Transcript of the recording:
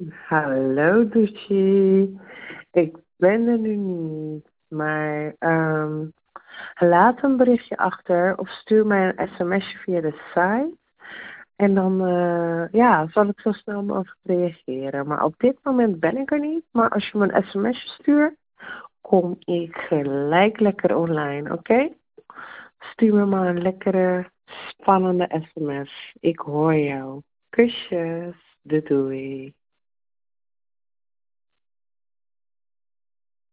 Hallo Doetjie. Ik ben er nu niet, maar laat een berichtje achter of stuur mij een sms'je via de site. En dan ja, zal ik zo snel mogelijk reageren. Maar op dit moment ben ik er niet. Maar als je me een sms'je stuurt, kom ik gelijk lekker online, oké? Stuur me maar een lekkere, spannende sms. Ik hoor jou. Kusjes. Doei doei.